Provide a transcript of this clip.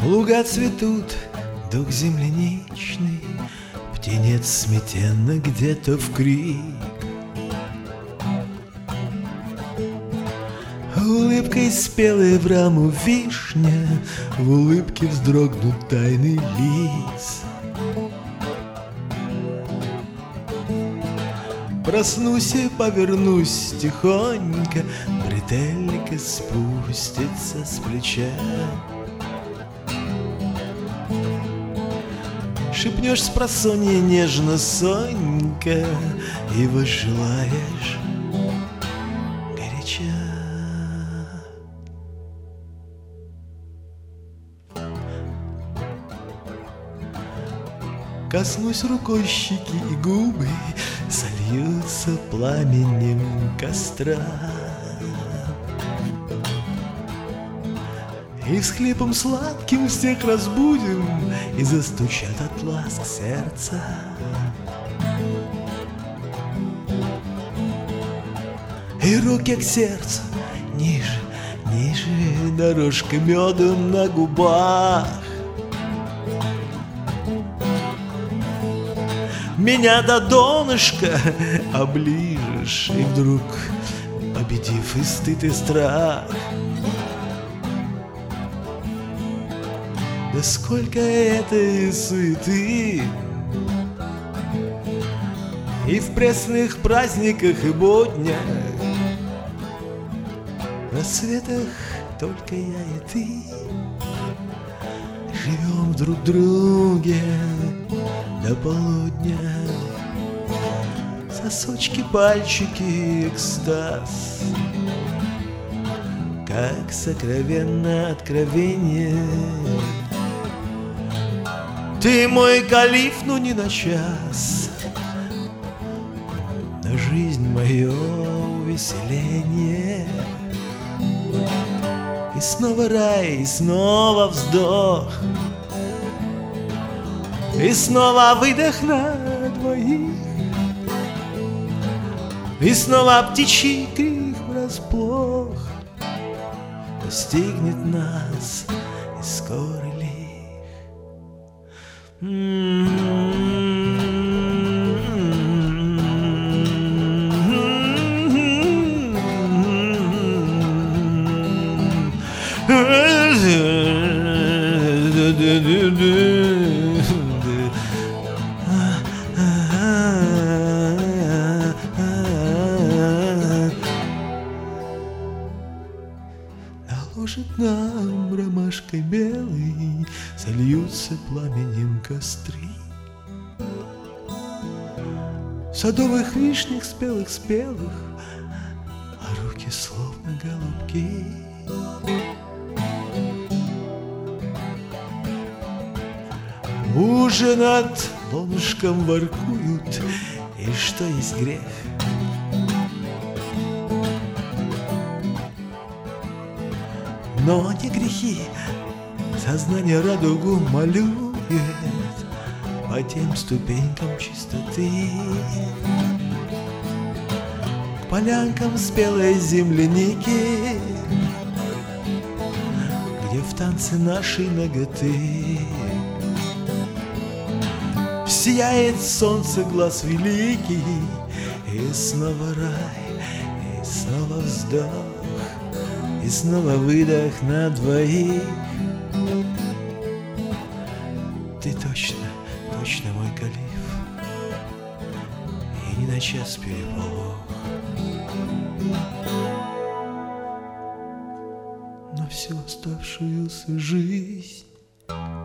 Луга цветут, дух земляничный, птенец сметенно где-то в крик. Улыбкой спелой в раму вишня, в улыбке вздрогнут тайны лиц. Проснусь и повернусь тихонько, бретелька спустится с плеча. Шепнешь спросонья нежно, Сонька, и возжелаешь горяча. Коснусь рукой щеки, и губы сольются пламенем костра. И всхлипом сладким всех разбудим, и застучат от ласк сердца. И руки к сердцу ниже, ниже, дорожка меду на губах. Меня до донышка оближешь, и вдруг, победив и стыд, и страх, да сколько этой суеты! И в пресных праздниках и буднях, на светах только я и ты живем друг в друге до полудня. Сосочки, пальчики, экстаз, как сокровенно откровение. Ты мой калиф, но не на час, на жизнь мое увеселение. И снова рай, и снова вздох, и снова выдох на двоих, и снова птичий крик врасплох постигнет нас и скорый лих. Наложит нам ромашкой белой, сольются пламенем костры. Садовых вишнях спелых-спелых, а руки словно голубки. Уже над лонышком воркуют, и что есть грех. Но не грехи, сознание радугу малюет по тем ступенькам чистоты, к полянкам спелой земляники, где в танце нашей наготы сияет солнце глаз великий. И снова рай, и снова вздох, и снова выдох на двоих. Ты точно, точно мой калиф, и ни на час переполох. Но всю оставшуюся жизнь